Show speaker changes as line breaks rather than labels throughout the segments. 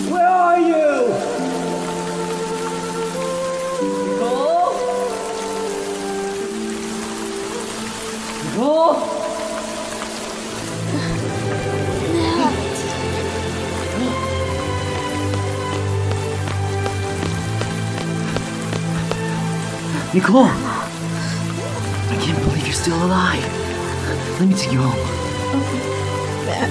Where are you? Nicole? Nicole? Nicole! I can't believe you're still alive. Let me take you home.
Matt.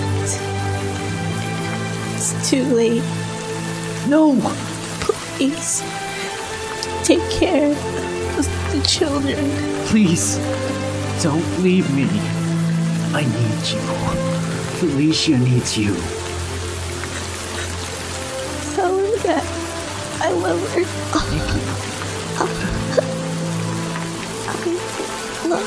It's too late.
No!
Please. Take care of the children.
Please, don't leave me. I need you. Felicia needs you.
Tell her that I love her. I love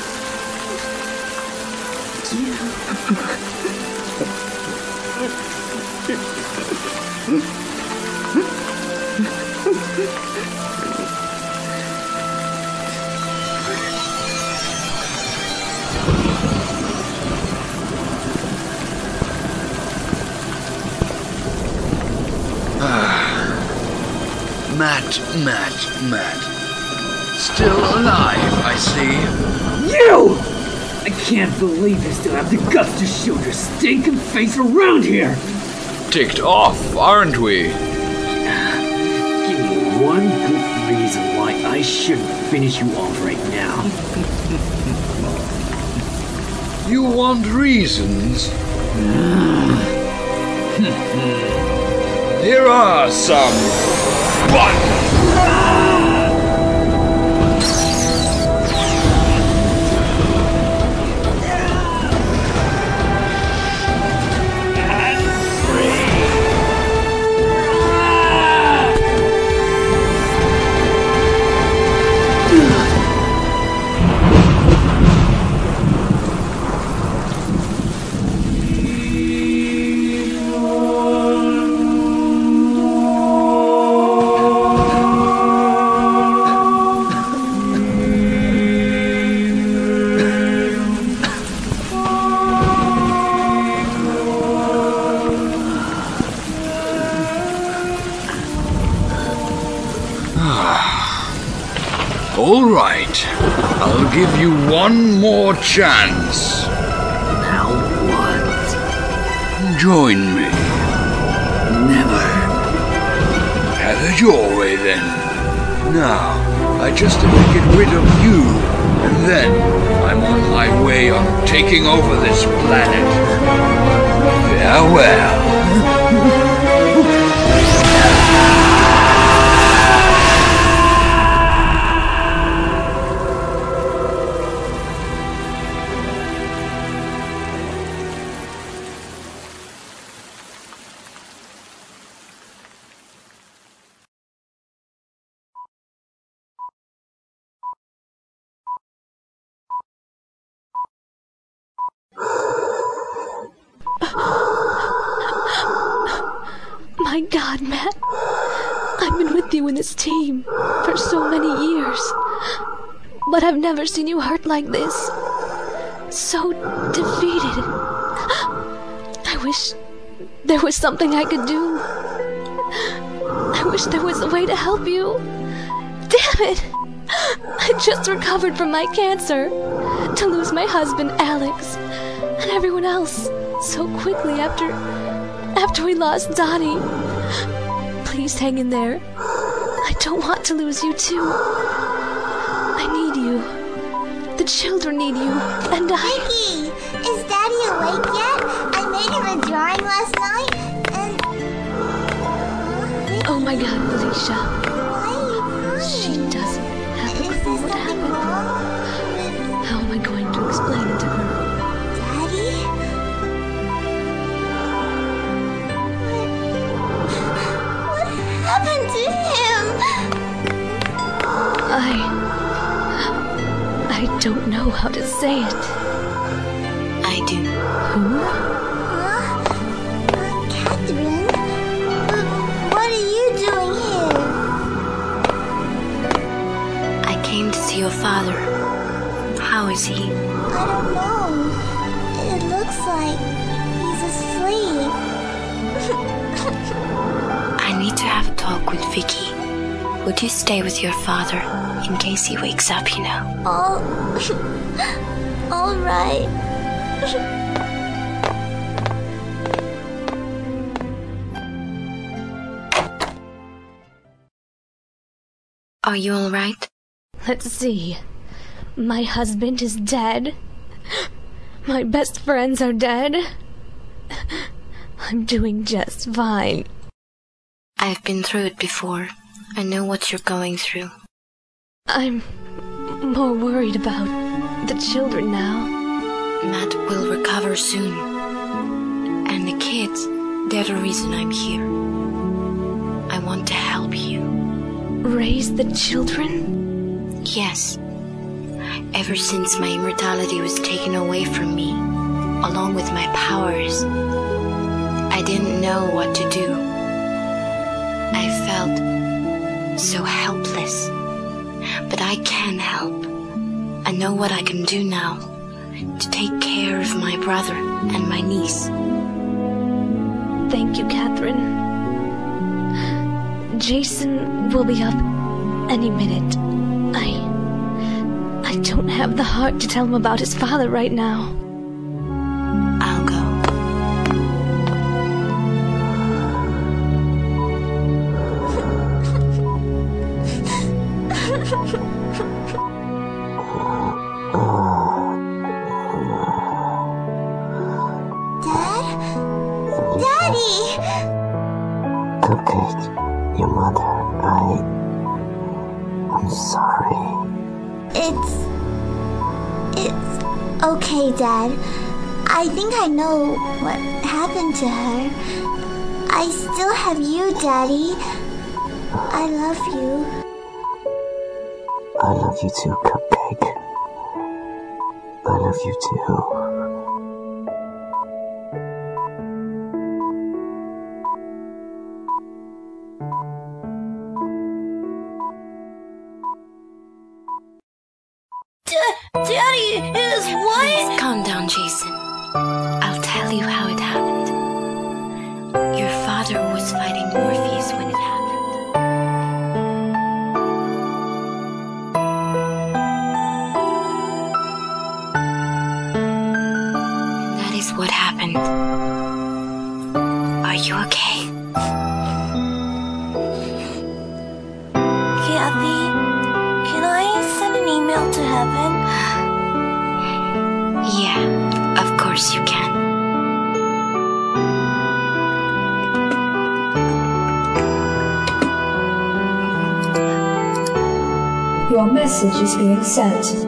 Matt. Still alive, I see.
You! I can't believe you still have the guts to show your stinking face around here!
Ticked off, aren't we?
Give me one good reason why I shouldn't finish you off right now.
You want reasons? Here are some. One! All right, I'll give you one more chance.
Now what?
Join me.
Never.
Have it your way then. Now, I just have to get rid of you, and then I'm on my way on taking over this planet. Farewell.
My God, Matt. I've been with you in this team for so many years. But I've never seen you hurt like this. So defeated. I wish there was something I could do. I wish there was a way to help you. Damn it! I just recovered from my cancer. To lose my husband, Alex, and everyone else so quickly after we lost Donnie. Please hang in there. I don't want to lose you too. I need you. The children need you, and
Vicky, is Daddy awake yet? I made him a drawing last night, and...
Oh my God, Felicia.
Why are you crying?
She doesn't have a
Is
clue
there
what
something
happened.
wrong?
How am I going to explain it to her?
Daddy? What happened to him?
I don't know how to say it.
I do.
Who?
Huh? Catherine? What are you doing here?
I came to see your father. How is he?
I don't know. It looks like he's asleep.
I Would you stay with your father in case he wakes up, you know?
All right.
Are you all right?
Let's see. My husband is dead. My best friends are dead. I'm doing just fine.
I've been through it before. I know what you're going through.
I'm more worried about the children now.
Matt will recover soon. And the kids, they're the reason I'm here. I want to help you.
Raise the children?
Yes. Ever since my immortality was taken away from me, along with my powers, I didn't know what to do. I felt so helpless. But I can help. I know what I can do now to take care of my brother and my niece.
Thank you, Catherine. Jason will be up any minute. I don't have the heart to tell him about his father right now.
I'll go.
Daddy!
Cupcake, your mother, I'm sorry.
It's okay, Dad. I think I know what happened to her. I still have you, Daddy. I love you.
I love you too, Cupcake. I love you too.
Daddy is what?
Please calm down, Jason. I'll tell you how it happened. Your father was fighting Morpheus when it happened. That is what happened. Are you okay?
Kathy, can I send an email to heaven?
Yeah, of course you can.
Your message is being sent.